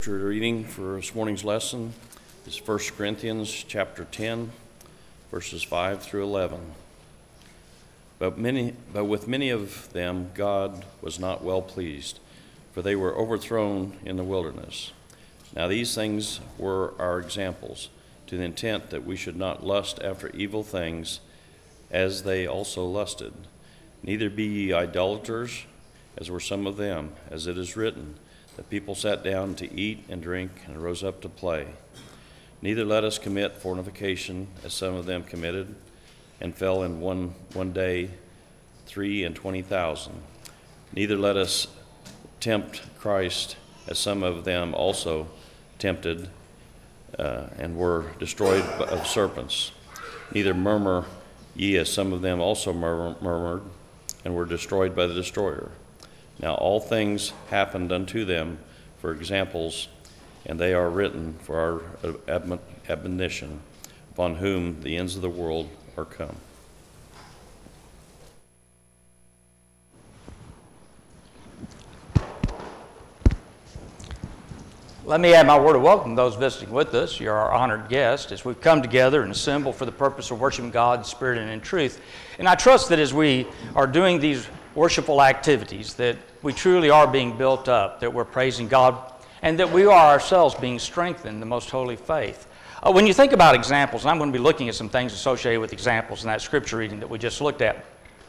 Scripture reading for this morning's lesson is 1 Corinthians chapter 10, verses 5 through 11. But with many of them God was not well pleased, for they were overthrown in the wilderness. Now these things were our examples, to the intent that we should not lust after evil things, as they also lusted. Neither be ye idolaters, as were some of them, as it is written, the people sat down to eat and drink and rose up to play. Neither let us commit fornication, as some of them committed, and fell in one day 23,000. Neither let us tempt Christ, as some of them also tempted and were destroyed of serpents. Neither murmur ye, as some of them also murmured and were destroyed by the destroyer. Now all things happened unto them for examples, and they are written for our admonition, upon whom the ends of the world are come. Let me add my word of welcome to those visiting with us. You're our honored guest as we've come together and assemble for the purpose of worshiping God in spirit and in truth. And I trust that as we are doing these worshipful activities, that we truly are being built up, that we're praising God, and that we are ourselves being strengthened in the most holy faith. When you think about examples, and I'm going to be looking at some things associated with examples in that scripture reading that we just looked at.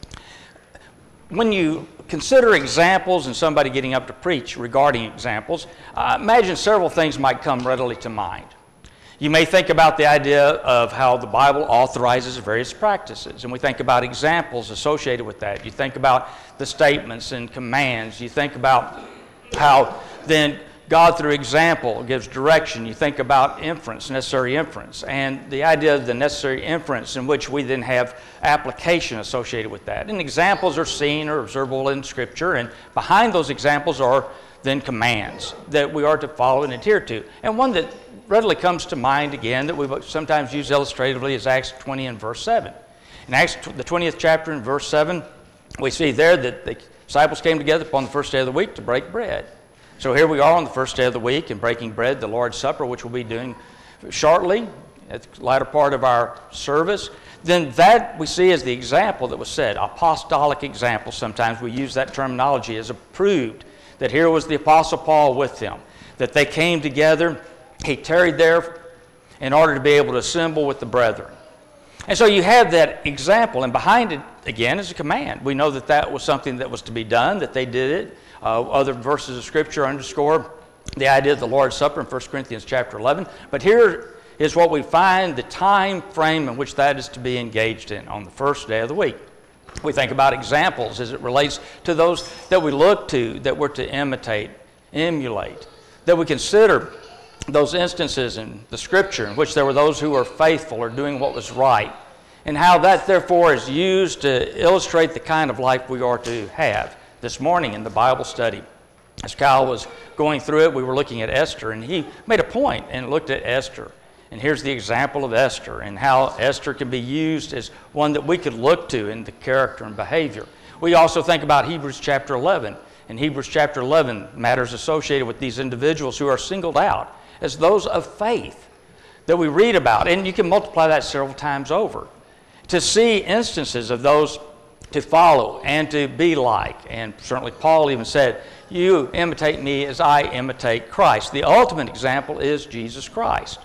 When you consider examples and somebody getting up to preach regarding examples, imagine several things might come readily to mind. You may think about the idea of how the Bible authorizes various practices, and we think about examples associated with that. You think about the statements and commands. You think about how then God, through example, gives direction. You think about inference, necessary inference, and the idea of the necessary inference in which we then have application associated with that. And examples are seen or observable in Scripture, and behind those examples are then commands that we are to follow and adhere to. And one that readily comes to mind again that we sometimes use illustratively is Acts 20 and verse 7. In Acts, the 20th chapter and verse 7, we see there that the disciples came together upon the first day of the week to break bread. So here we are on the first day of the week and breaking bread, the Lord's Supper, which we'll be doing shortly at the latter part of our service. Then that we see as the example that was said, apostolic example. Sometimes we use that terminology as approved, that here was the Apostle Paul with them, that they came together. He tarried there in order to be able to assemble with the brethren. And so you have that example, and behind it, again, is a command. We know that that was something that was to be done, that they did it. Other verses of Scripture underscore the idea of the Lord's Supper in 1 Corinthians chapter 11. But here is what we find, the time frame in which that is to be engaged in on the first day of the week. We think about examples as it relates to those that we look to, that we're to imitate, emulate, that we consider those instances in the Scripture in which there were those who were faithful or doing what was right, and how that therefore is used to illustrate the kind of life we are to have. This morning in the Bible study, as Kyle was going through it, we were looking at Esther, and he made a point and looked at Esther. And here's the example of Esther and how Esther can be used as one that we could look to in the character and behavior. We also think about Hebrews chapter 11. In Hebrews chapter 11, matters associated with these individuals who are singled out as those of faith that we read about. And you can multiply that several times over to see instances of those to follow and to be like. And certainly Paul even said, you imitate me as I imitate Christ. The ultimate example is Jesus Christ.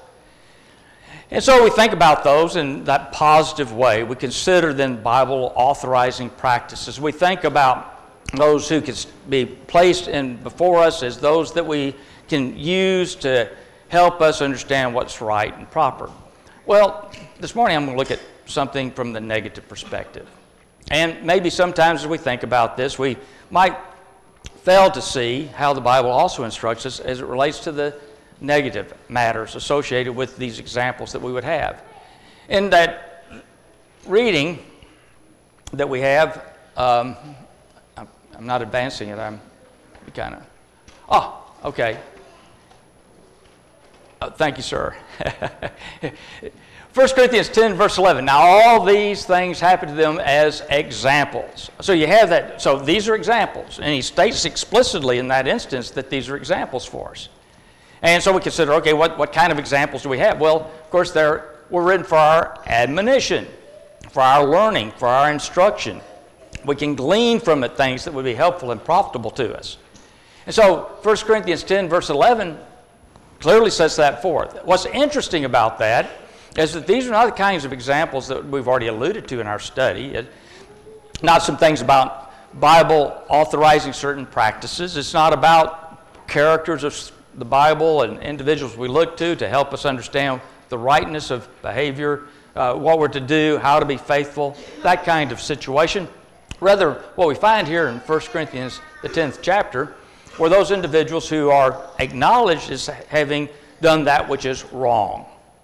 And so we think about those in that positive way. We consider then Bible authorizing practices. We think about those who can be placed in before us as those that we can use to help us understand what's right and proper. Well, this morning I'm going to look at something from the negative perspective. And maybe sometimes as we think about this, we might fail to see how the Bible also instructs us as it relates to the negative matters associated with these examples that we would have. In that reading that we have, I'm not advancing it, I'm kind of, okay. Thank you, sir. 1 Corinthians 10, verse 11. Now all these things happen to them as examples. So you have that. So these are examples. And he states explicitly in that instance that these are examples for us. And so we consider, okay, what kind of examples do we have? Well, of course, we're written for our admonition, for our learning, for our instruction. We can glean from it things that would be helpful and profitable to us. And so 1 Corinthians 10, verse 11, clearly sets that forth. What's interesting about that is that these are not the kinds of examples that we've already alluded to in our study. Not some things about Bible authorizing certain practices. It's not about characters of the Bible and individuals we look to help us understand the rightness of behavior, what we're to do, how to be faithful, that kind of situation. Rather, what we find here in 1 Corinthians, the 10th chapter, were those individuals who are acknowledged as having done that which is wrong.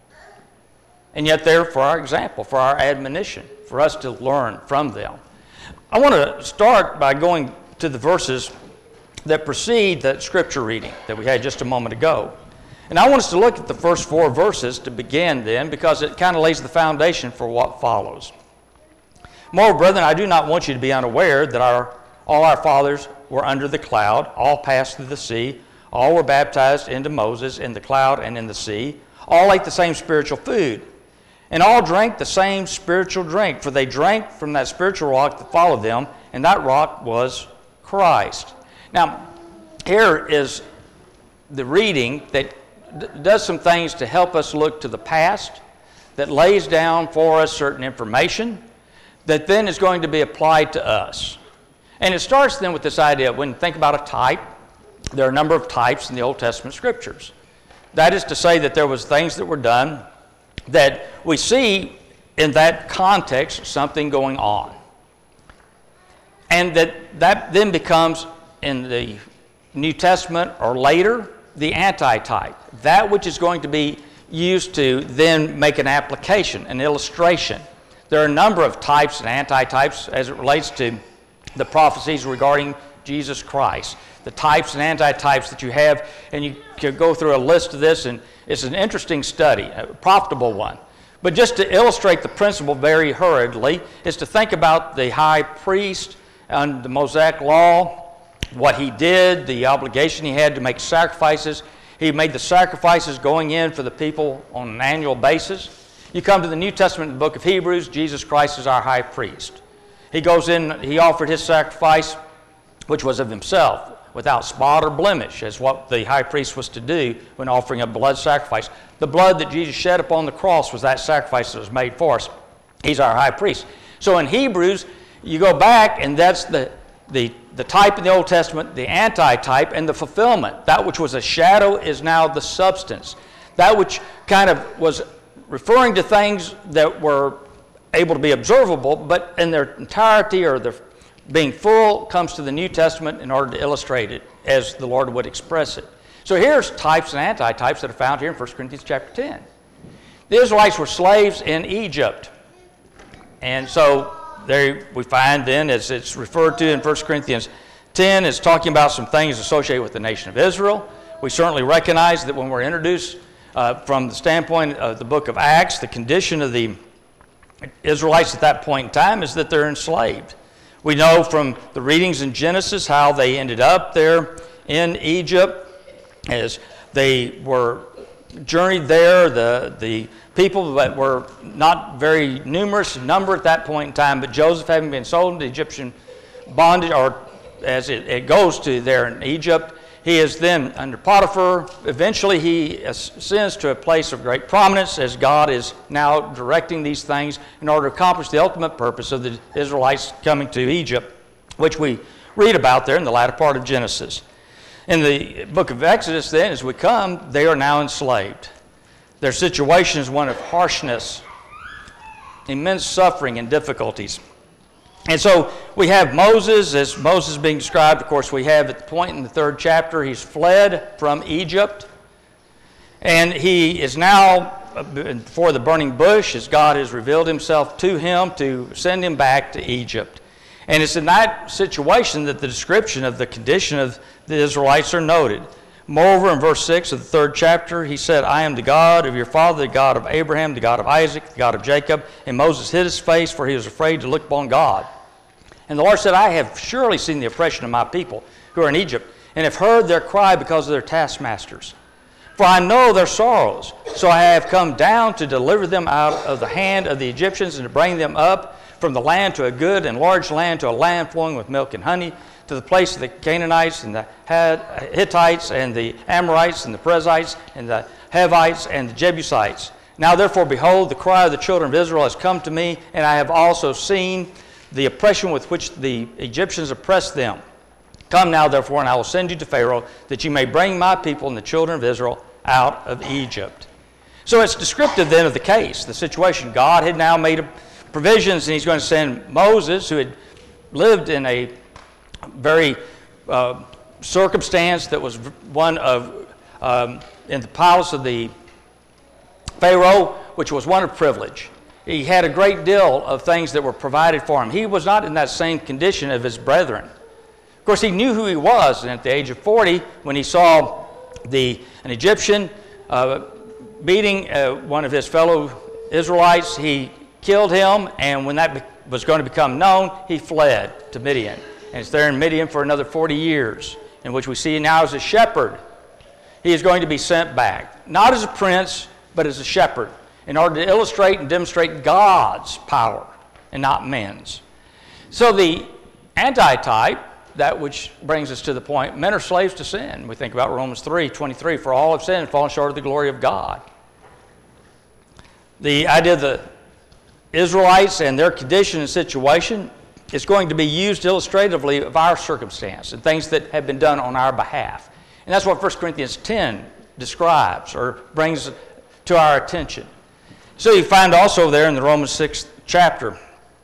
And yet they're for our example, for our admonition, for us to learn from them. I want to start by going to the verses that precede the scripture reading that we had just a moment ago. And I want us to look at the first 4 verses to begin then, because it kind of lays the foundation for what follows. Moreover, brethren, I do not want you to be unaware that all our fathers were under the cloud, all passed through the sea, all were baptized into Moses in the cloud and in the sea, all ate the same spiritual food, and all drank the same spiritual drink, for they drank from that spiritual rock that followed them, and that rock was Christ. Now, here is the reading that does some things to help us look to the past, that lays down for us certain information, that then is going to be applied to us. And it starts then with this idea, when you think about a type, there are a number of types in the Old Testament scriptures. That is to say that there was things that were done that we see in that context something going on. And that then becomes, in the New Testament or later, the anti-type. That which is going to be used to then make an application, an illustration. There are a number of types and anti-types as it relates to the prophecies regarding Jesus Christ. The types and anti-types that you have, and you can go through a list of this, and it's an interesting study, a profitable one. But just to illustrate the principle very hurriedly, is to think about the high priest and the Mosaic law, what he did, the obligation he had to make sacrifices. He made the sacrifices going in for the people on an annual basis. You come to the New Testament in the book of Hebrews, Jesus Christ is our high priest. He goes in, he offered his sacrifice, which was of himself, without spot or blemish, as what the high priest was to do when offering a blood sacrifice. The blood that Jesus shed upon the cross was that sacrifice that was made for us. He's our high priest. So in Hebrews, you go back, and that's the type in the Old Testament, the anti-type, and the fulfillment. That which was a shadow is now the substance. That which kind of was referring to things that were able to be observable, but in their entirety or their being full comes to the New Testament in order to illustrate it as the Lord would express it. So here's types and anti-types that are found here in 1 Corinthians chapter 10. The Israelites were slaves in Egypt. And so there we find then, as it's referred to in 1 Corinthians 10, it's talking about some things associated with the nation of Israel. We certainly recognize that when we're introduced from the standpoint of the book of Acts, the condition of the Israelites at that point in time is that they're enslaved. We know from the readings in Genesis how they ended up there in Egypt as they were journeyed there. The people that were not very numerous in number at that point in time, but Joseph having been sold into Egyptian bondage, or as it goes to there in Egypt, he is then under Potiphar. Eventually he ascends to a place of great prominence as God is now directing these things in order to accomplish the ultimate purpose of the Israelites coming to Egypt, which we read about there in the latter part of Genesis. In the book of Exodus then, as we come, they are now enslaved. Their situation is one of harshness, immense suffering and difficulties. And so we have Moses, as Moses being described, of course, we have at the point in the 3rd chapter, he's fled from Egypt. And he is now before the burning bush as God has revealed himself to him to send him back to Egypt. And it's in that situation that the description of the condition of the Israelites are noted. Moreover, in verse 6 of the 3rd chapter, he said, I am the God of your father, the God of Abraham, the God of Isaac, the God of Jacob. And Moses hid his face, for he was afraid to look upon God. And the Lord said, I have surely seen the oppression of my people who are in Egypt, and have heard their cry because of their taskmasters. For I know their sorrows. So I have come down to deliver them out of the hand of the Egyptians and to bring them up from the land to a good and large land, to a land flowing with milk and honey, to the place of the Canaanites and the Hittites and the Amorites and the Perizzites and the Hivites and the Jebusites. Now therefore, behold, the cry of the children of Israel has come to me, and I have also seen the oppression with which the Egyptians oppressed them. Come now, therefore, and I will send you to Pharaoh, that you may bring my people and the children of Israel out of Egypt. So it's descriptive then of the case, the situation. God had now made provisions, and he's going to send Moses, who had lived in a very circumstance that was one of, in the palace of the Pharaoh, which was one of privilege. He had a great deal of things that were provided for him. He was not in that same condition of his brethren. Of course, he knew who he was, and at the age of 40, when he saw an Egyptian beating one of his fellow Israelites, he killed him, and when that was going to become known, he fled to Midian. And it's there in Midian for another 40 years, in which we see now as a shepherd. He is going to be sent back, not as a prince, but as a shepherd, in order to illustrate and demonstrate God's power and not men's. So the antitype, that which brings us to the point, men are slaves to sin. We think about Romans 3:23, for all have sinned and fallen short of the glory of God. The idea of the Israelites and their condition and situation is going to be used illustratively of our circumstance and things that have been done on our behalf. And that's what 1 Corinthians 10 describes or brings to our attention. So you find also there in the Romans 6th chapter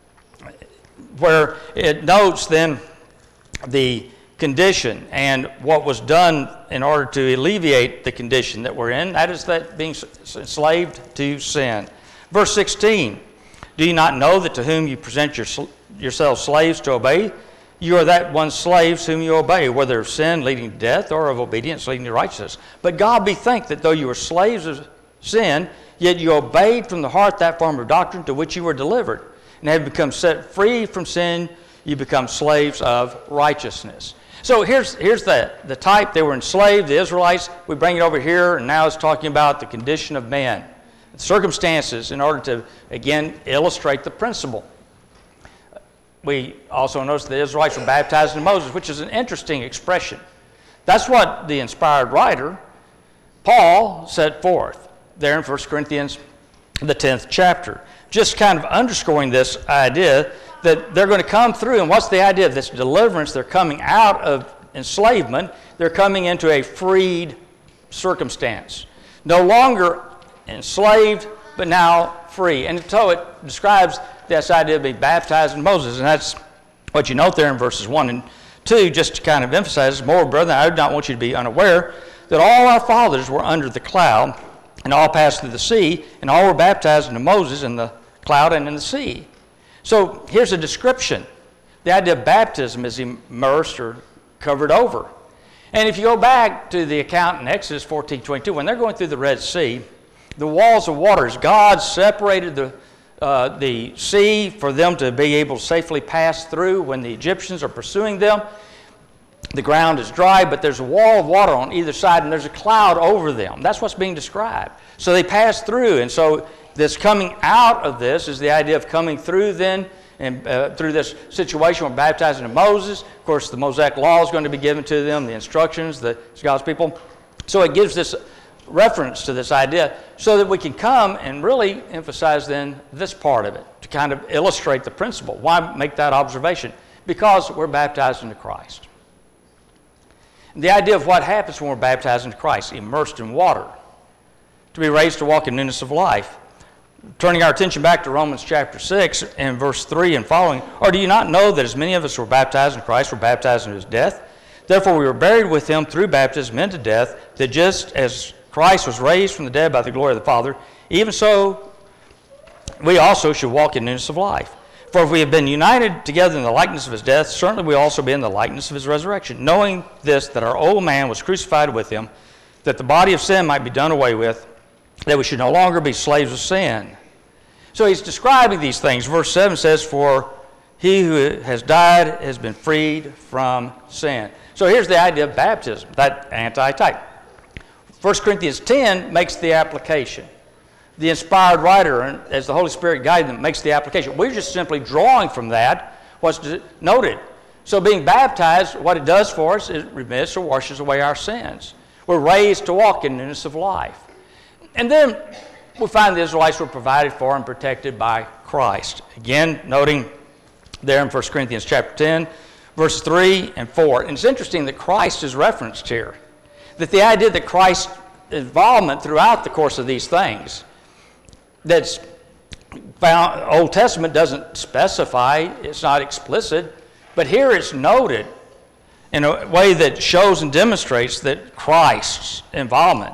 where it notes then the condition and what was done in order to alleviate the condition that we're in. That is that being enslaved to sin. Verse 16, do you not know that to whom you present yourselves slaves to obey, you are that one slaves whom you obey, whether of sin leading to death or of obedience leading to righteousness. But God be thanked that though you were slaves of sin, yet you obeyed from the heart that form of doctrine to which you were delivered, and have become set free from sin, you become slaves of righteousness. So here's the type. They were enslaved, the Israelites. We bring it over here, and now it's talking about the condition of man, circumstances, in order to, again, illustrate the principle. We also notice the Israelites were baptized in Moses, which is an interesting expression. That's what the inspired writer, Paul, set forth there in 1 Corinthians, the 10th chapter. Just kind of underscoring this idea that they're going to come through. And what's the idea of this deliverance? They're coming out of enslavement. They're coming into a freed circumstance. No longer enslaved, but now free. And so it describes this idea of being baptized in Moses. And that's what you note there in verses 1 and 2, just to kind of emphasize, more brethren, I do not want you to be unaware that all our fathers were under the cloud, and all passed through the sea, and all were baptized into Moses in the cloud and in the sea. So here's a description. The idea of baptism is immersed or covered over. And if you go back to the account in Exodus 14:22, when they're going through the Red Sea, the walls of waters, God separated the sea for them to be able to safely pass through when the Egyptians are pursuing them. The ground is dry, but there's a wall of water on either side, and there's a cloud over them. That's what's being described. So they pass through, and so this coming out of this is the idea of coming through then, and through this situation we're baptized into Moses. Of course, the Mosaic law is going to be given to them, the instructions, the God's people. So it gives this reference to this idea so that we can come and really emphasize then this part of it to kind of illustrate the principle. Why make that observation? Because we're baptized into Christ. The idea of what happens when we're baptized into Christ, immersed in water, to be raised to walk in newness of life. Turning our attention back to Romans chapter 6 and verse 3 and following, or do you not know that as many of us were baptized in Christ were baptized into his death? Therefore we were buried with him through baptism into death, that just as Christ was raised from the dead by the glory of the Father, even so we also should walk in newness of life. For if we have been united together in the likeness of his death, certainly we also be in the likeness of his resurrection, knowing this, that our old man was crucified with him, that the body of sin might be done away with, that we should no longer be slaves of sin. So he's describing these things. Verse 7 says, for he who has died has been freed from sin. So here's the idea of baptism, that anti-type. 1 Corinthians 10 makes the application. The inspired writer, as the Holy Spirit guided them, makes the application. We're just simply drawing from that what's noted. So being baptized, what it does for us, it remits or washes away our sins. We're raised to walk in newness of life. And then we find the Israelites were provided for and protected by Christ. Again, noting there in 1 Corinthians chapter 10, verses 3 and 4. And it's interesting that Christ is referenced here. That the idea that Christ's involvement throughout the course of these things, that's found, Old Testament doesn't specify, it's not explicit, but here it's noted in a way that shows and demonstrates that Christ's involvement.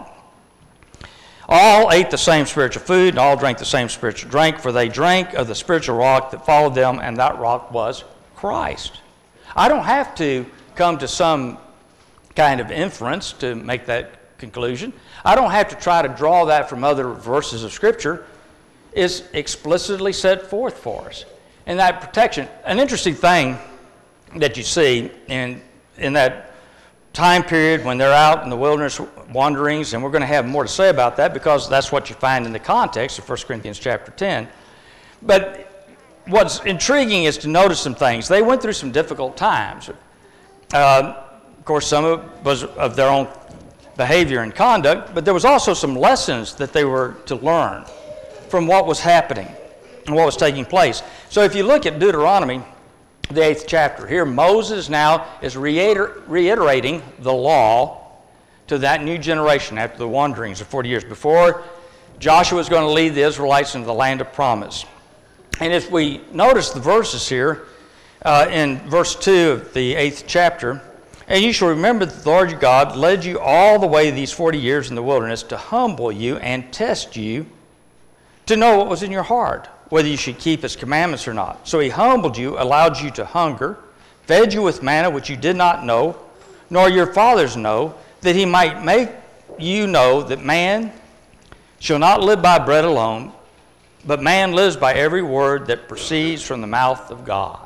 All ate the same spiritual food, and all drank the same spiritual drink, for they drank of the spiritual rock that followed them, and that rock was Christ. I don't have to come to some kind of inference to make that conclusion. I don't have to try to draw that from other verses of Scripture. It's explicitly set forth for us. And that protection, an interesting thing that you see in that time period when they're out in the wilderness wanderings, and we're going to have more to say about that because that's what you find in the context of 1 Corinthians chapter 10. But what's intriguing is to notice some things. They went through some difficult times. Of course, some of it was of their own behavior and conduct, but there was also some lessons that they were to learn from what was happening and what was taking place. So if you look at Deuteronomy, the 8th chapter, here Moses now is reiterating the law to that new generation after the wanderings of 40 years. Before, Joshua was going to lead the Israelites into the land of promise. And if we notice the verses here, in verse 2 of the 8th chapter, and you shall remember that the Lord your God led you all the way these 40 years in the wilderness to humble you and test you to know what was in your heart, whether you should keep his commandments or not. So he humbled you, allowed you to hunger, fed you with manna which you did not know, nor your fathers know, that he might make you know that man shall not live by bread alone, but man lives by every word that proceeds from the mouth of God.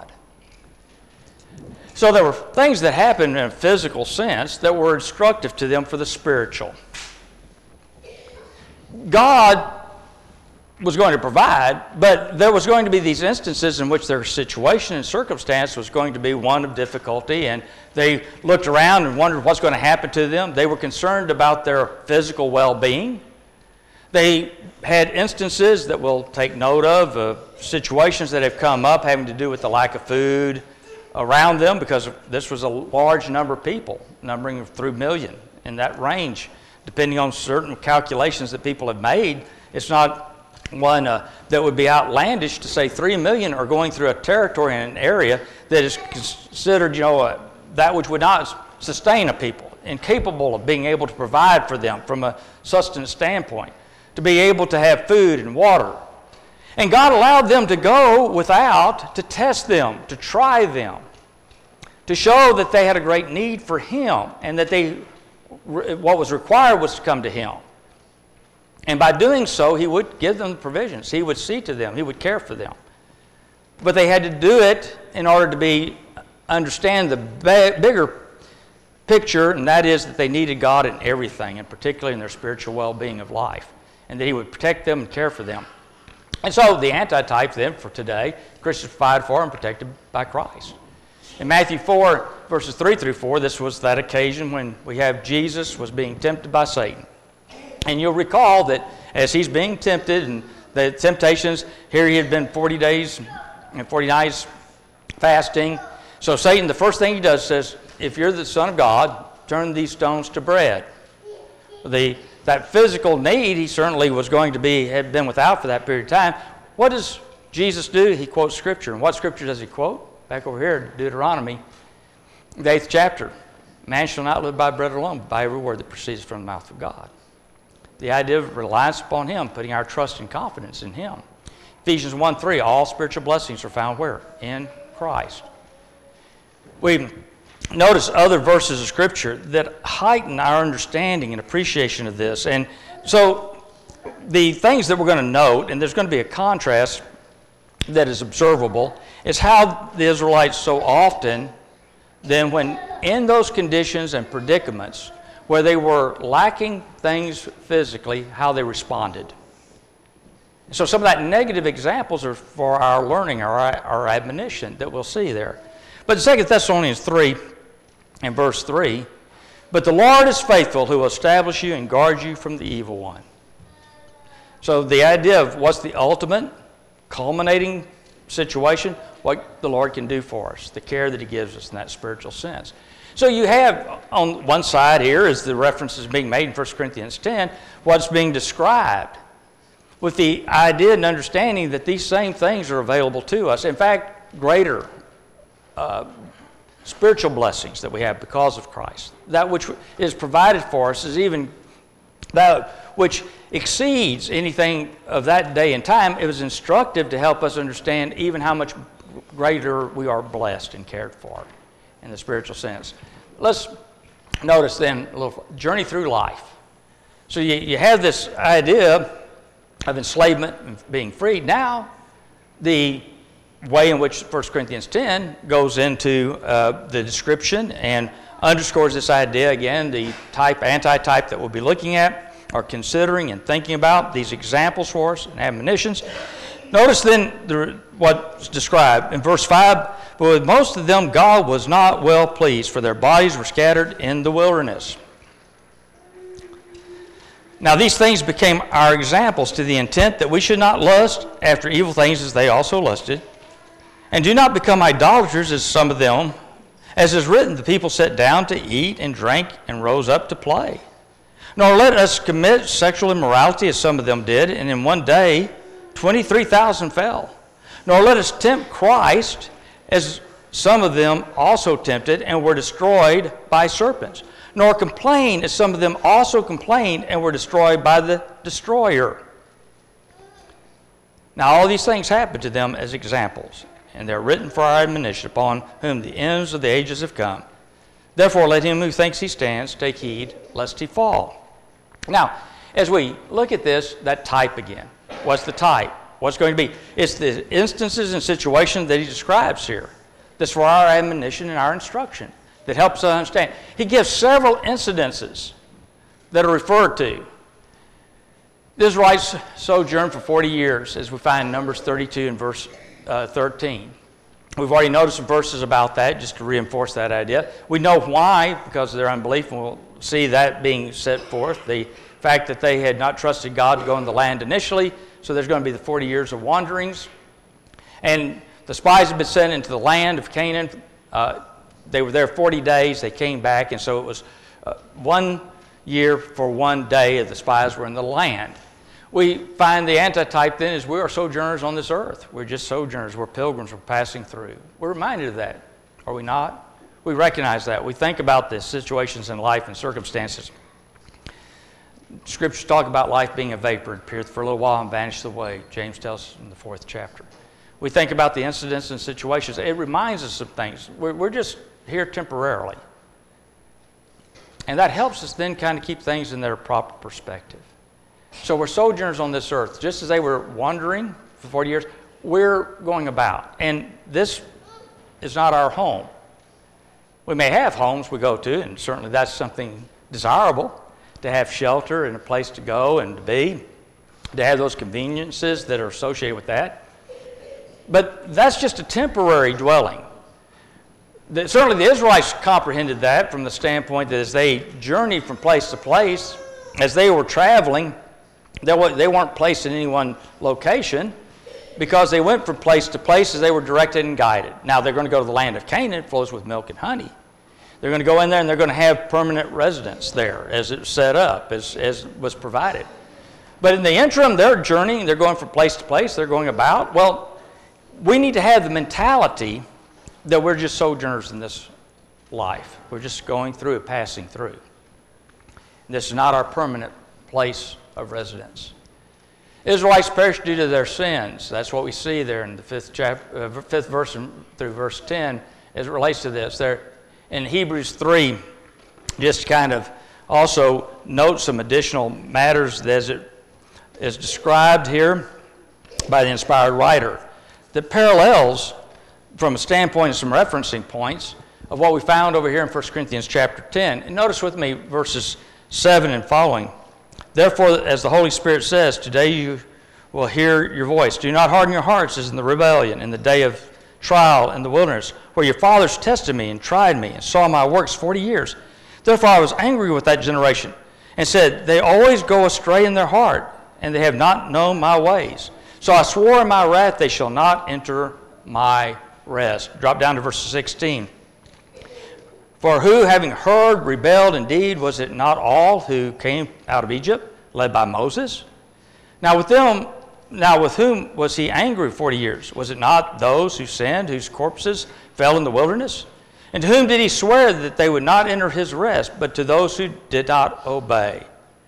So there were things that happened in a physical sense that were instructive to them for the spiritual. God was going to provide, but there was going to be these instances in which their situation and circumstance was going to be one of difficulty, and they looked around and wondered what's going to happen to them. They were concerned about their physical well-being. They had instances that we'll take note of situations that have come up having to do with the lack of food around them, because this was a large number of people, numbering 3 million in that range. Depending on certain calculations that people have made, it's not one that would be outlandish to say 3 million are going through a territory in an area that is considered, that which would not sustain a people, incapable of being able to provide for them from a sustenance standpoint, to be able to have food and water. And God allowed them to go without to test them, to try them, to show that they had a great need for Him, and that what was required was to come to Him. And by doing so, He would give them the provisions. He would see to them. He would care for them. But they had to do it in order to understand the bigger picture, and that is that they needed God in everything, and particularly in their spiritual well-being of life, and that He would protect them and care for them. And so the antitype then for today, Christians provided for and protected by Christ. In Matthew 4, verses 3 through 4, this was that occasion when we have Jesus was being tempted by Satan. And you'll recall that as he's being tempted, and the temptations, here he had been 40 days and 40 nights fasting. So Satan, the first thing he does says, if you're the Son of God, turn these stones to bread. That physical need he certainly was going to had been without for that period of time. What does Jesus do? He quotes Scripture. And what Scripture does he quote? Back over here, Deuteronomy, the 8th chapter. Man shall not live by bread alone, but by every word that proceeds from the mouth of God. The idea of reliance upon Him, putting our trust and confidence in Him. Ephesians 1:3, all spiritual blessings are found where? In Christ. We notice other verses of Scripture that heighten our understanding and appreciation of this. And so the things that we're going to note, and there's going to be a contrast that is observable, is how the Israelites so often, then when in those conditions and predicaments, where they were lacking things physically, how they responded. So some of that negative examples are for our learning, our admonition that we'll see there. But in 2 Thessalonians 3, in verse 3, but the Lord is faithful, who will establish you and guard you from the evil one. So the idea of what's the ultimate, culminating situation, what the Lord can do for us, the care that he gives us in that spiritual sense. So you have on one side here is the references being made in 1 Corinthians 10, what's being described, with the idea and understanding that these same things are available to us. In fact, greater spiritual blessings that we have because of Christ. That which is provided for us is even that which exceeds anything of that day and time. It was instructive to help us understand even how much greater we are blessed and cared for in the spiritual sense. Let's notice then a little journey through life. So you have this idea of enslavement and being freed. Now, the way in which 1 Corinthians 10 goes into the description and underscores this idea again, the type, anti-type that we'll be looking at, or considering and thinking about, these examples for us and admonitions. Notice then what's described in verse 5, but with most of them God was not well pleased, for their bodies were scattered in the wilderness. Now these things became our examples, to the intent that we should not lust after evil things as they also lusted. And do not become idolaters as some of them. As is written, the people sat down to eat and drank and rose up to play. Nor let us commit sexual immorality as some of them did, and in one day 23,000 fell. Nor let us tempt Christ as some of them also tempted and were destroyed by serpents. Nor complain as some of them also complained and were destroyed by the destroyer. Now all these things happened to them as examples, and they're written for our admonition, upon whom the ends of the ages have come. Therefore let him who thinks he stands take heed lest he fall. Now, as we look at this, that type again. What's the type? What's going to be? It's the instances and situations that he describes here. That's for our admonition and our instruction that helps us understand. He gives several incidences that are referred to. The Israelites sojourned for 40 years, as we find in Numbers 32 and verse 13. We've already noticed some verses about that, just to reinforce that idea. We know why, because of their unbelief, and we'll see that being set forth. The fact that they had not trusted God to go in the land initially, so there's going to be the 40 years of wanderings. And the spies had been sent into the land of Canaan. They were there 40 days, they came back, and so it was 1 year for 1 day of the spies were in the land. We find the antitype then is we are sojourners on this earth. We're just sojourners. We're pilgrims. We're passing through. We're reminded of that, are we not? We recognize that. We think about the situations in life and circumstances. Scriptures talk about life being a vapor. It appeareth for a little while and vanisheth away. James tells us in the 4th chapter. We think about the incidents and situations. It reminds us of things. We're just here temporarily. And that helps us then kind of keep things in their proper perspective. So we're sojourners on this earth. Just as they were wandering for 40 years, we're going about. And this is not our home. We may have homes we go to, and certainly that's something desirable, to have shelter and a place to go and to be, to have those conveniences that are associated with that. But that's just a temporary dwelling. Certainly the Israelites comprehended that from the standpoint that as they journeyed from place to place, as they were traveling, they weren't placed in any one location because they went from place to place as they were directed and guided. Now they're going to go to the land of Canaan. It flows with milk and honey. They're going to go in there and they're going to have permanent residence there as it's set up, as was provided. But in the interim, they're journeying. They're going from place to place. They're going about. Well, we need to have the mentality that we're just sojourners in this life. We're just going through it, passing through. This is not our permanent place of residence. Israelites perished due to their sins. That's what we see there in the 5th verse through verse 10 as it relates to this. There in Hebrews 3, just kind of also note some additional matters as it is described here by the inspired writer that parallels from a standpoint of some referencing points of what we found over here in 1 Corinthians chapter 10. And notice with me verses 7 and following. Therefore, as the Holy Spirit says, today you will hear your voice. Do not harden your hearts as in the rebellion, in the day of trial in the wilderness, where your fathers tested me and tried me and saw my works 40 years. Therefore I was angry with that generation and said, they always go astray in their heart, and they have not known my ways. So I swore in my wrath, they shall not enter my rest. Drop down to verse 16. For who, having heard, rebelled indeed? Was it not all who came out of Egypt, led by Moses? Now with whom was he angry 40 years? Was it not those who sinned, whose corpses fell in the wilderness? And to whom did he swear that they would not enter his rest, but to those who did not obey?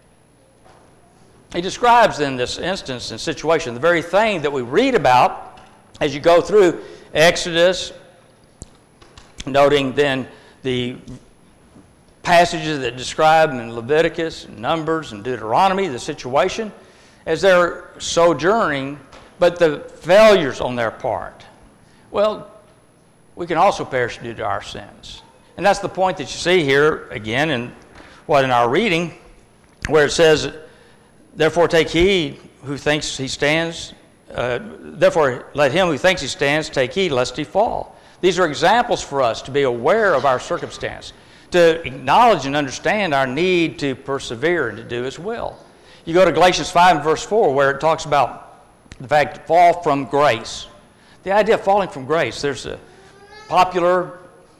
He describes in this instance and situation the very thing that we read about as you go through Exodus, noting then the passages that describe in Leviticus, Numbers, and Deuteronomy the situation as they're sojourning, but the failures on their part. Well, we can also perish due to our sins. And that's the point that you see here again in our reading, where it says, therefore take heed who thinks he stands, therefore let him who thinks he stands take heed lest he fall. These are examples for us to be aware of our circumstance, to acknowledge and understand our need to persevere and to do his will. You go to Galatians 5 and verse 4, where it talks about the fact to fall from grace. The idea of falling from grace, there's a popular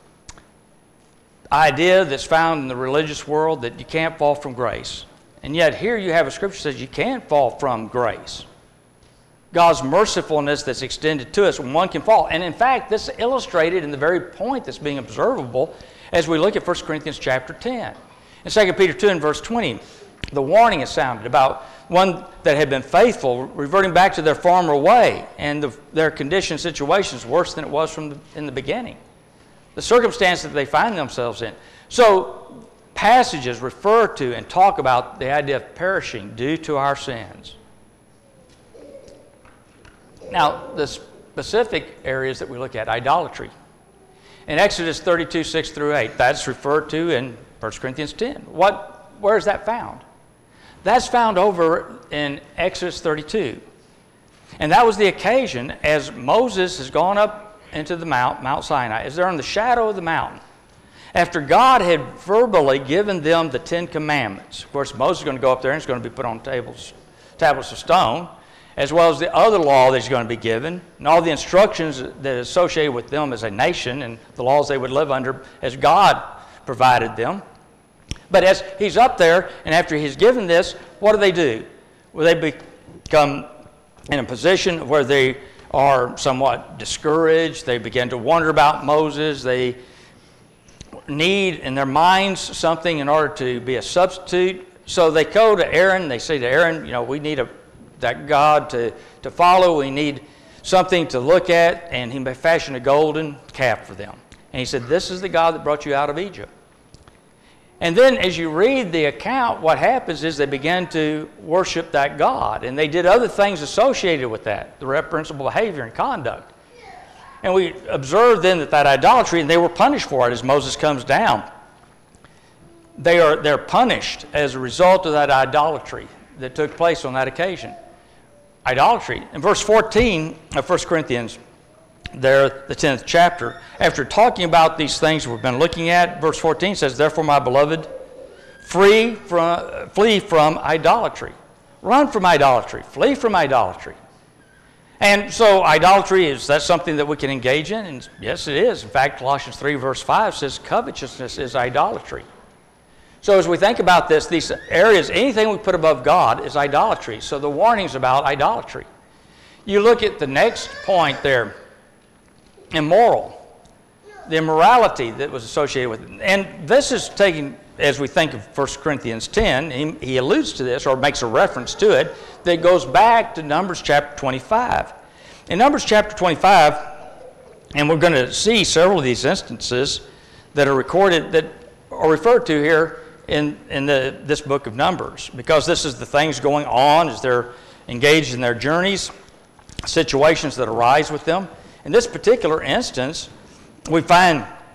idea that's found in the religious world that you can't fall from grace. And yet here you have a scripture that says you can fall from grace. God's mercifulness that's extended to us when one can fall. And in fact, this is illustrated in the very point that's being observable as we look at 1 Corinthians chapter 10. In 2 Peter 2 and verse 20, the warning is sounded about one that had been faithful reverting back to their former way, and their condition situation is worse than it was in the beginning. The circumstance that they find themselves in. So passages refer to and talk about the idea of perishing due to our sins. Now, the specific areas that we look at, idolatry. In Exodus 32, 6 through 8, that's referred to in 1 Corinthians 10. Where is that found? That's found over in Exodus 32. And that was the occasion as Moses has gone up into the Mount Sinai, as they're in the shadow of the mountain. After God had verbally given them the 10 Commandments. Of course, Moses is going to go up there and it's going to be put on tablets of stone, as well as the other law that's going to be given, and all the instructions that are associated with them as a nation and the laws they would live under as God provided them. But as he's up there, and after he's given this, what do? Well, they become in a position where they are somewhat discouraged. They begin to wonder about Moses. They need in their minds something in order to be a substitute. So they go to Aaron. They say to Aaron, we need that God to follow. We need something to look at. And he fashioned a golden calf for them. And he said, this is the God that brought you out of Egypt. And then as you read the account, what happens is they began to worship that God. And they did other things associated with that, the reprehensible behavior and conduct. And we observe then that idolatry, and they were punished for it as Moses comes down. They're punished as a result of that idolatry that took place on that occasion. Idolatry. In verse 14 of 1 Corinthians, there, the 10th chapter, after talking about these things we've been looking at, verse 14 says, therefore, my beloved, flee from idolatry. Run from idolatry. Flee from idolatry. And so idolatry, that's something that we can engage in? And yes, it is. In fact, Colossians 3 verse 5 says covetousness is idolatry. So as we think about this, these areas, anything we put above God is idolatry. So the warning's about idolatry. You look at the next point there, immoral, the immorality that was associated with it. And this is taken, as we think of 1 Corinthians 10, he alludes to this or makes a reference to it that goes back to Numbers chapter 25. In Numbers chapter 25, and we're going to see several of these instances that are recorded, that are referred to here in this book of Numbers, because this is the things going on as they're engaged in their journeys, situations that arise with them. In this particular instance, we find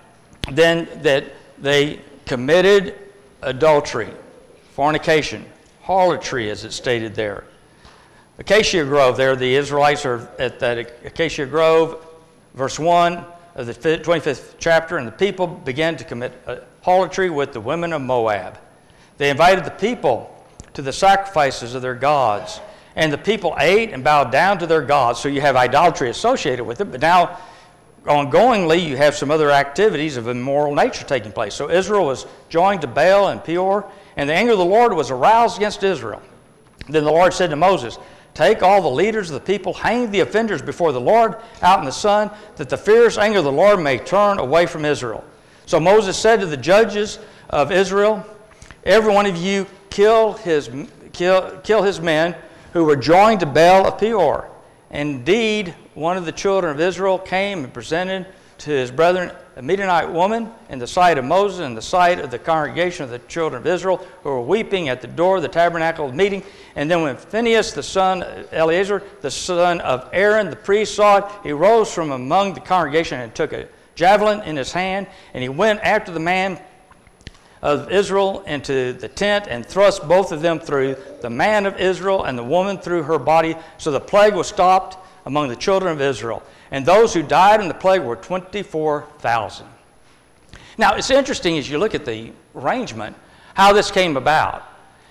then that they committed adultery, fornication, harlotry, as it's stated there. Acacia Grove there, the Israelites are at that Acacia Grove, verse 1 of the 25th chapter, and the people began to commit harlotry with the women of Moab. They invited the people to the sacrifices of their gods, and the people ate and bowed down to their gods. So you have idolatry associated with it, but now ongoingly you have some other activities of immoral nature taking place. So Israel was joined to Baal and Peor, and the anger of the Lord was aroused against Israel. Then the Lord said to Moses, take all the leaders of the people, hang the offenders before the Lord out in the sun, that the fierce anger of the Lord may turn away from Israel. So Moses said to the judges of Israel, every one of you kill his men who were joined to Baal of Peor. Indeed, one of the children of Israel came and presented to his brethren a Midianite woman in the sight of Moses and the sight of the congregation of the children of Israel, who were weeping at the door of the tabernacle of meeting. And then when Phinehas, the son of Eleazar, the son of Aaron, the priest, saw it, he rose from among the congregation and took a javelin in his hand, and he went after the man of Israel into the tent and thrust both of them through, the man of Israel and the woman through her body. So the plague was stopped among the children of Israel. And those who died in the plague were 24,000. Now, it's interesting as you look at the arrangement, how this came about.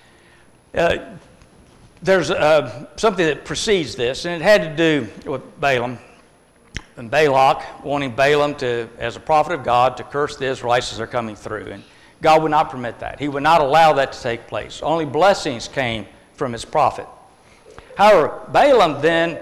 There's something that precedes this, and it had to do with Balaam and Balak wanting Balaam to, as a prophet of God, to curse the Israelites as they're coming through. And God would not permit that. He would not allow that to take place. Only blessings came from his prophet. However, Balaam then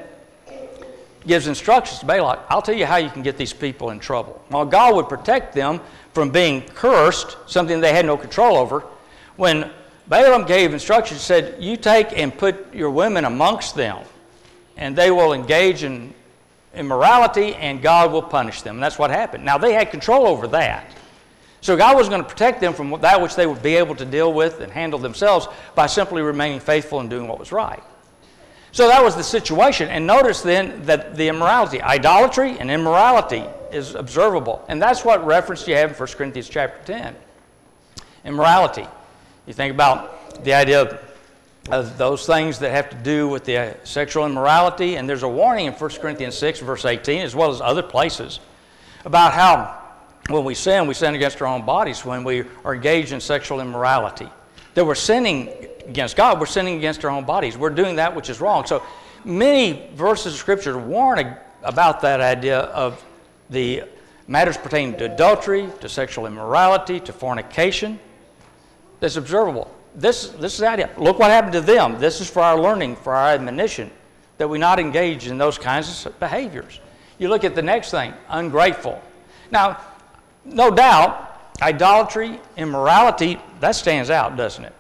gives instructions to Balak, I'll tell you how you can get these people in trouble. While God would protect them from being cursed, something they had no control over, when Balaam gave instructions, he said, you take and put your women amongst them, and they will engage in immorality, and God will punish them. And that's what happened. Now, they had control over that. So God was going to protect them from that which they would be able to deal with and handle themselves by simply remaining faithful and doing what was right. So that was the situation. And notice then that the immorality, idolatry and immorality is observable. And that's what reference you have in 1 Corinthians chapter 10. Immorality. You think about the idea of those things that have to do with the sexual immorality, and there's a warning in 1 Corinthians 6, verse 18, as well as other places, about how when we sin against our own bodies when we are engaged in sexual immorality. That we're sinning against God, we're sinning against our own bodies. We're doing that which is wrong. So many verses of Scripture warn about that idea of the matters pertaining to adultery, to sexual immorality, to fornication. That's observable. This is the idea. Look what happened to them. This is for our learning, for our admonition, that we not engage in those kinds of behaviors. You look at the next thing, ungrateful. Now, no doubt, idolatry, immorality, that stands out, doesn't it?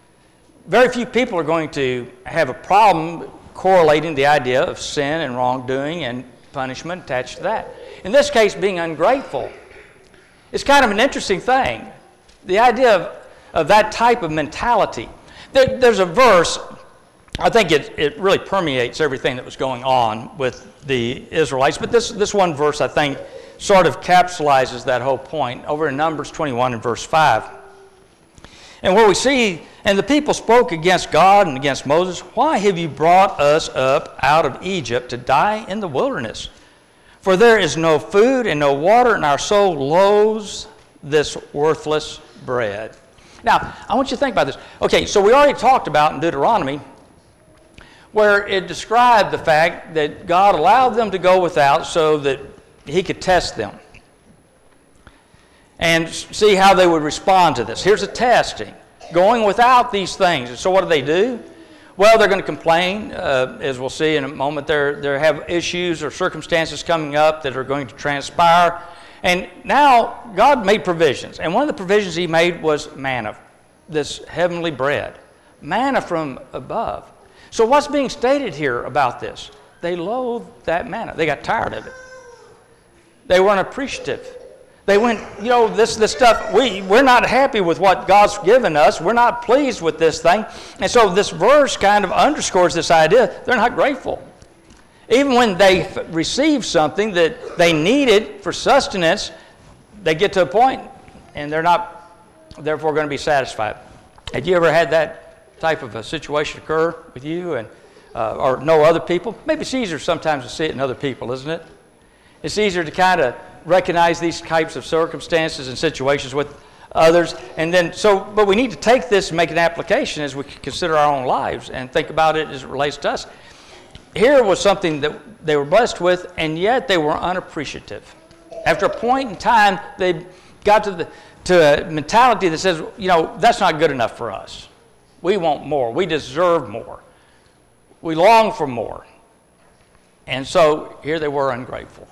Very few people are going to have a problem correlating the idea of sin and wrongdoing and punishment attached to that. In this case, being ungrateful is kind of an interesting thing. The idea of that type of mentality. There's a verse, I think it really permeates everything that was going on with the Israelites, but this one verse, I think, sort of capsulizes that whole point over in Numbers 21 and verse 5. And where we see, and the people spoke against God and against Moses, why have you brought us up out of Egypt to die in the wilderness? For there is no food and no water, and our soul loathes this worthless bread. Now, I want you to think about this. Okay, so we already talked about in Deuteronomy where it described the fact that God allowed them to go without so that He could test them and see how they would respond to this. Here's a testing. Going without these things. So what do? Well, they're going to complain. As we'll see in a moment, they have issues or circumstances coming up that are going to transpire. And now God made provisions. And one of the provisions He made was manna, this heavenly bread. Manna from above. So what's being stated here about this? They loathed that manna. They got tired of it. They weren't appreciative. They went, this stuff, we're not happy with what God's given us. We're not pleased with this thing. And so this verse kind of underscores this idea. They're not grateful. Even when they received something that they needed for sustenance, they get to a point and they're not therefore going to be satisfied. Have you ever had that type of a situation occur with you and or know other people? Maybe it's easier sometimes to see it in other people, isn't it? It's easier to kind of recognize these types of circumstances and situations with others. And then, but we need to take this and make an application as we consider our own lives and think about it as it relates to us. Here was something that they were blessed with, and yet they were unappreciative. After a point in time, they got to a mentality that says, that's not good enough for us. We want more. We deserve more. We long for more. And so here they were ungrateful.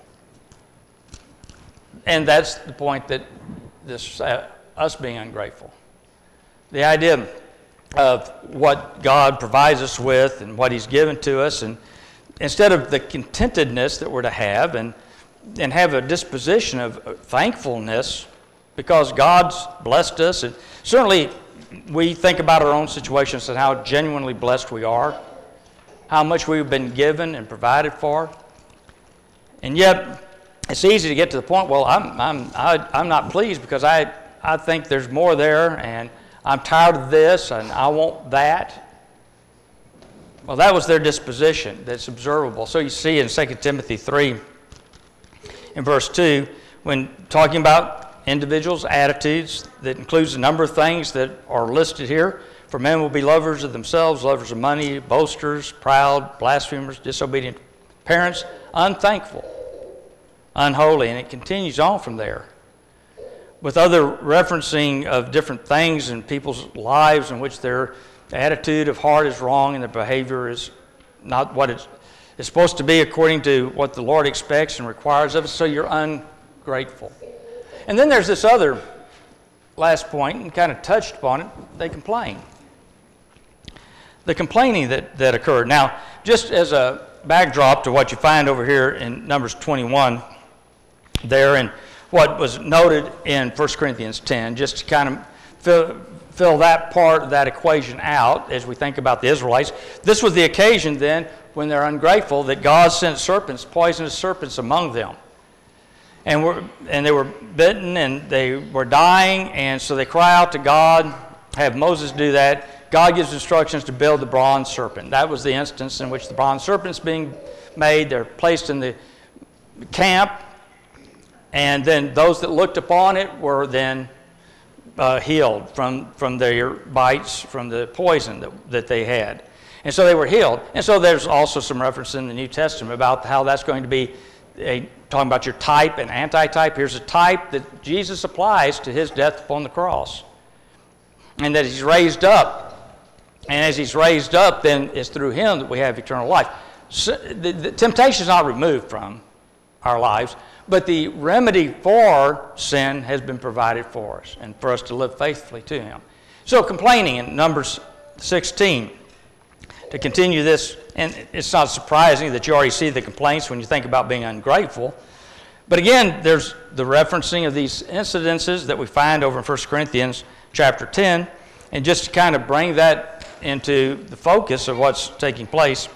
And that's the point that this us being ungrateful. The idea of what God provides us with and what He's given to us, and instead of the contentedness that we're to have and have a disposition of thankfulness because God's blessed us. And certainly we think about our own situations and how genuinely blessed we are, how much we've been given and provided for. And yet it's easy to get to the point, well, I'm not pleased because I think there's more there, and I'm tired of this, and I want that. Well, that was their disposition that's observable. So you see in 2 Timothy 3, in verse 2, when talking about individuals' attitudes, that includes a number of things that are listed here. For men will be lovers of themselves, lovers of money, boasters, proud, blasphemers, disobedient parents, unthankful, unholy, and it continues on from there, with other referencing of different things in people's lives in which their attitude of heart is wrong and their behavior is not what it's supposed to be according to what the Lord expects and requires of us, so you're ungrateful. And then there's this other last point, and kind of touched upon it, they complain. The complaining that occurred. Now, just as a backdrop to what you find over here in Numbers 21, there, and what was noted in 1 Corinthians 10, just to kind of fill that part of that equation out as we think about the Israelites. This was the occasion then when they're ungrateful that God sent serpents, poisonous serpents among them. And they were bitten and they were dying, and so they cry out to God, have Moses do that. God gives instructions to build the bronze serpent. That was the instance in which the bronze serpent's being made. They're placed in the camp, and then those that looked upon it were then healed from their bites, from the poison that they had. And so they were healed. And so there's also some reference in the New Testament about how that's going to be talking about your type and antitype. Here's a type that Jesus applies to His death upon the cross. And that He's raised up. And as He's raised up, then it's through Him that we have eternal life. So the temptation is not removed from our lives, but the remedy for sin has been provided for us and for us to live faithfully to Him. So complaining in Numbers 16, to continue this, and it's not surprising that you already see the complaints when you think about being ungrateful. But again, there's the referencing of these incidences that we find over in 1 Corinthians chapter 10, and just to kind of bring that into the focus of what's taking place.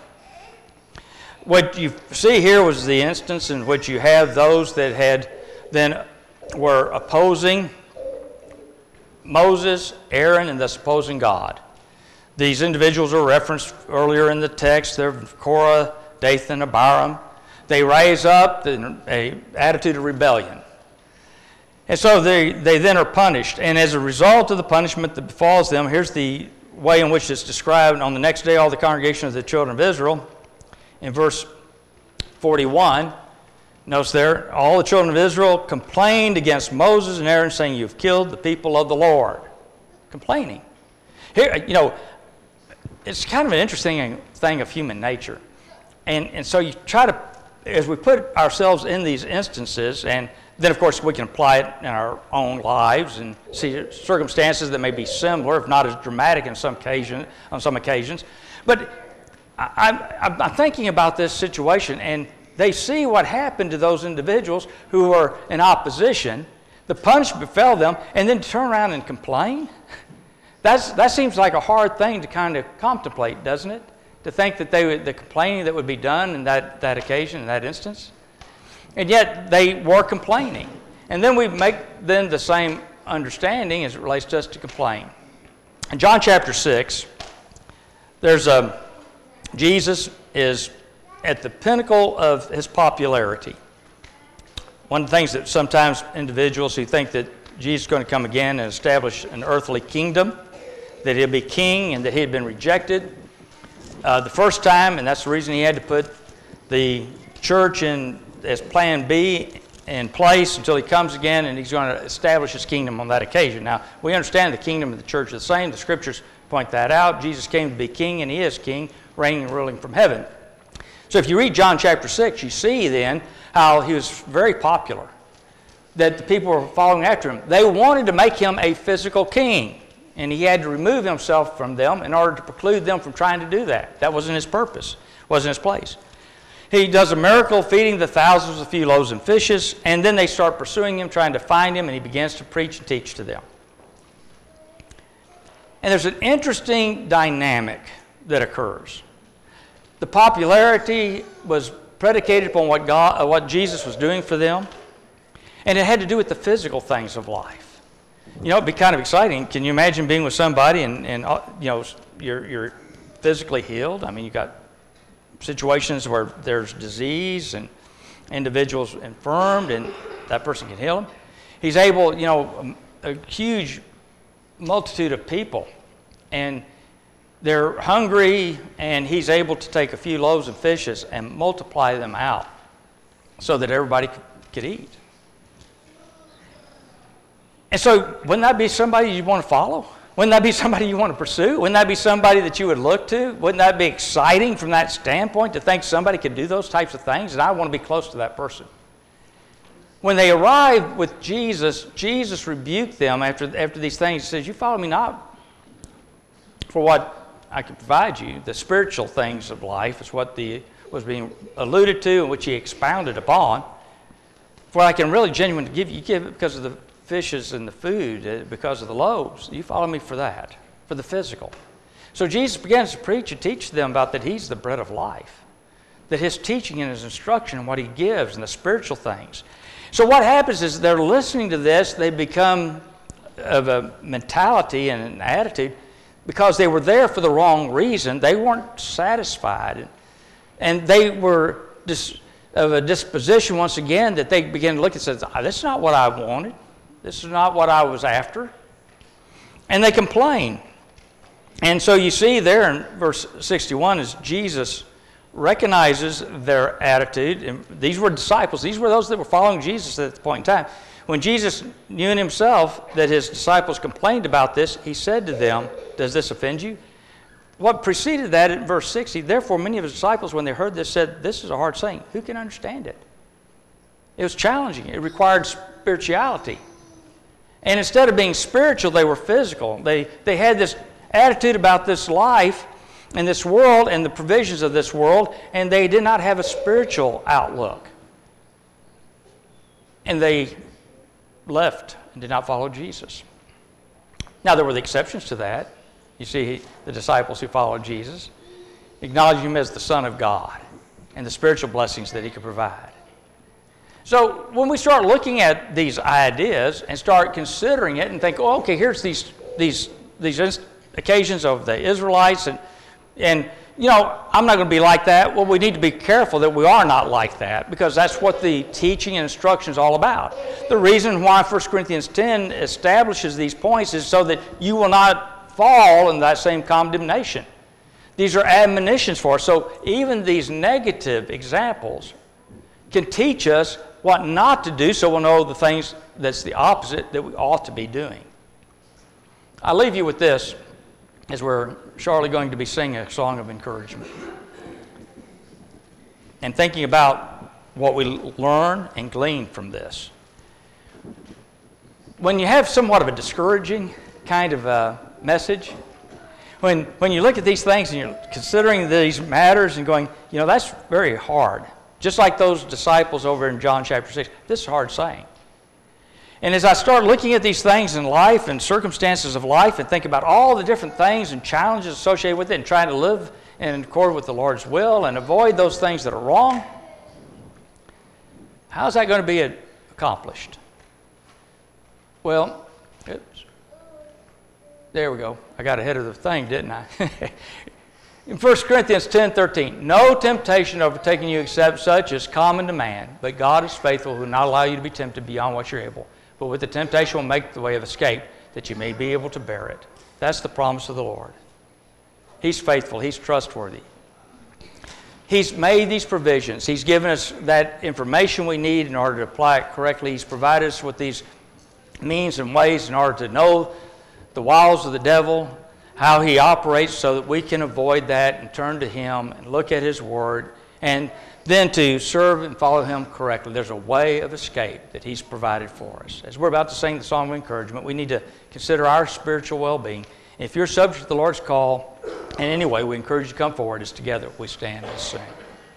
What you see here was the instance in which you have those that were opposing Moses, Aaron, and thus opposing God. These individuals are referenced earlier in the text. They're Korah, Dathan, Abiram. They raise up an attitude of rebellion. And so they then are punished. And as a result of the punishment that befalls them, here's the way in which it's described. On the next day, all the congregation of the children of Israel, in verse 41, notice there, all the children of Israel complained against Moses and Aaron, saying, "You've killed the people of the Lord." Complaining. Here, it's kind of an interesting thing of human nature. And so you try to, as we put ourselves in these instances, and then of course we can apply it in our own lives and see circumstances that may be similar, if not as dramatic on some occasions. But I'm thinking about this situation, and they see what happened to those individuals who were in opposition. The punishment befell them, and then turn around and complain. That seems like a hard thing to kind of contemplate, doesn't it? To think that the complaining that would be done in that occasion, in that instance. And yet they were complaining. And then we make then the same understanding as it relates to us to complain. In John chapter 6, Jesus is at the pinnacle of his popularity. One of the things that sometimes individuals who think that Jesus is going to come again and establish an earthly kingdom, that he'll be king and that he had been rejected the first time, and that's the reason he had to put the church in as plan B in place until he comes again, and he's going to establish his kingdom on that occasion. Now, we understand the kingdom and the church are the same. The scriptures point that out. Jesus came to be king, and he is king, reigning and ruling from heaven. So if you read John chapter 6, you see then how he was very popular, that the people were following after him. They wanted to make him a physical king, and he had to remove himself from them in order to preclude them from trying to do that. That wasn't his purpose, wasn't his place. He does a miracle feeding the thousands with a few loaves and fishes, and then they start pursuing him, trying to find him, and he begins to preach and teach to them. And there's an interesting dynamic that occurs. The popularity was predicated upon what Jesus was doing for them, and it had to do with the physical things of life. You know, it'd be kind of exciting. Can you imagine being with somebody and you know, you're physically healed? I mean, you got situations where there's disease and individuals infirmed, and that person can heal them. He's able, you know, a huge multitude of people, and they're hungry, and he's able to take a few loaves and fishes and multiply them out so that everybody could eat. And so wouldn't that be somebody you'd want to follow? Wouldn't that be somebody you want to pursue? Wouldn't that be somebody that you would look to? Wouldn't that be exciting from that standpoint to think somebody could do those types of things? And I want to be close to that person. When they arrived with Jesus, Jesus rebuked them after these things. He says, you follow me not for what I can provide you. The spiritual things of life is what was being alluded to and which he expounded upon. For what I can really genuinely give you give it because of the fishes and the food, because of the loaves. You follow me for that, for the physical. So Jesus begins to preach and teach them about that he's the bread of life, that his teaching and his instruction and what he gives and the spiritual things. So what happens is they're listening to this, they become of a mentality and an attitude because they were there for the wrong reason. They weren't satisfied, and they were of a disposition once again that they began to look and say, this is not what I wanted. This is not what I was after. And they complain. And so you see there in verse 61 is Jesus recognizes their attitude. And these were disciples. These were those that were following Jesus at the point in time. When Jesus knew in himself that his disciples complained about this, he said to them, does this offend you? What preceded that in verse 60, therefore many of his disciples, when they heard this, said, this is a hard saying. Who can understand it? It was challenging. It required spirituality. And instead of being spiritual, they were physical. They had this attitude about this life and this world and the provisions of this world, and they did not have a spiritual outlook. And they left and did not follow Jesus. Now, there were the exceptions to that. You see, the disciples who followed Jesus acknowledged him as the Son of God and the spiritual blessings that he could provide. So when we start looking at these ideas and start considering it and think, oh, okay, here's these occasions of the Israelites, and you know, I'm not going to be like that. Well, we need to be careful that we are not like that, because that's what the teaching and instruction is all about. The reason why 1 Corinthians 10 establishes these points is so that you will not fall in that same condemnation. These are admonitions for us. So even these negative examples can teach us what not to do, so we'll know the things that's the opposite that we ought to be doing. I'll leave you with this as we're shortly going to be singing a song of encouragement and thinking about what we learn and glean from this. When you have somewhat of a discouraging kind of a message, when you look at these things and you're considering these matters and going, you know, that's very hard. Just like those disciples over in John chapter 6, this is a hard saying. And as I start looking at these things in life and circumstances of life and think about all the different things and challenges associated with it and trying to live in accord with the Lord's will and avoid those things that are wrong, how is that going to be accomplished? Well, oops. There we go. I got ahead of the thing, didn't I? In 1 Corinthians 10:13, no temptation overtaking you except such as common to man, but God is faithful, who will not allow you to be tempted beyond what you're able. But with the temptation will make the way of escape, that you may be able to bear it. That's the promise of the Lord. He's faithful. He's trustworthy. He's made these provisions. He's given us that information we need in order to apply it correctly. He's provided us with these means and ways in order to know the wiles of the devil, how he operates, so that we can avoid that and turn to him and look at his word, and then to serve and follow him correctly. There's a way of escape that he's provided for us. As we're about to sing the song of encouragement, we need to consider our spiritual well-being. If you're subject to the Lord's call in any way, we encourage you to come forward as together we stand and sing.